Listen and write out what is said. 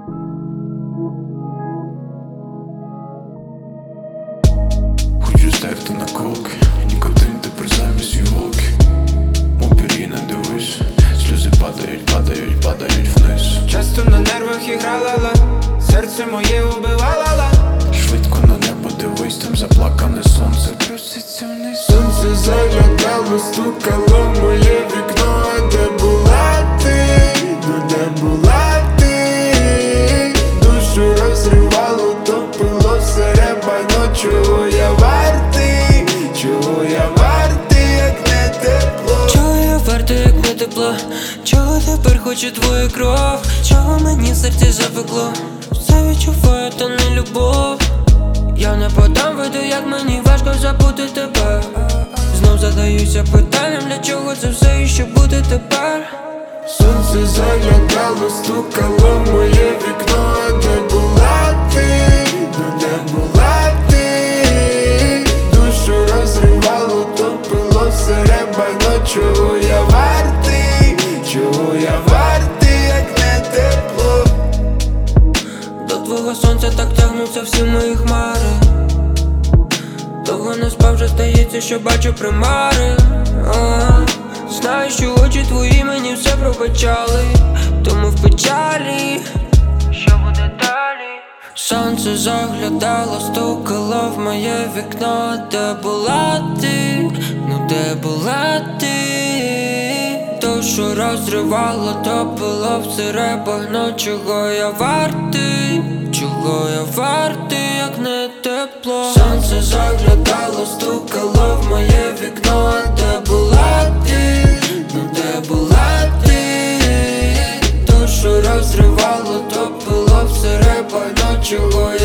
Хочу стерти наколки, нікотин тепер замість іголки. Мопірі не дивись, сльози падають вниз. Часто на нервах іграла ла, серце моє убивала. Швидко на небо дивись, там заплакане сонце проситься вниз. Сонце заглядало, стукало в моє вікно. А де була ти? Ну де була ти? Душу розривало, топило серебано. Чого я вартий? Чого я вартий, як не тепло? Чого я вартий, як не тепло? Чого тепер хочу твою кров? Чого мені в серці запекло? Все відчуваю, та не любов. Я не подам виду, як мені важко забути тебе. Знов задаюся питанням, для чого це все і що буде тепер? Сонце заглядало, стукало в моє вікно. А де була ти? Ну де була ти? Душу розривало, топило серебано. Чого я вартий? Чого я вартий, як не тепло? До твого сонця так тягнуться всі мої хмари. Довго не спав, вже здається, що бачу примари. Знаю, що очі твої мені все пробачали, тому в печалі, що буде далі? Сонце заглядало, стукало в моє вікно. Де була ти? Ну де була ти? То, що розривало, топило все багно. Чого я вартий? Чого я вартий, як не тепло? Сонце заглядало, стукало в моє вікно. Де була ти? Ну де була ти? То, що розривало, топило все багно. Чого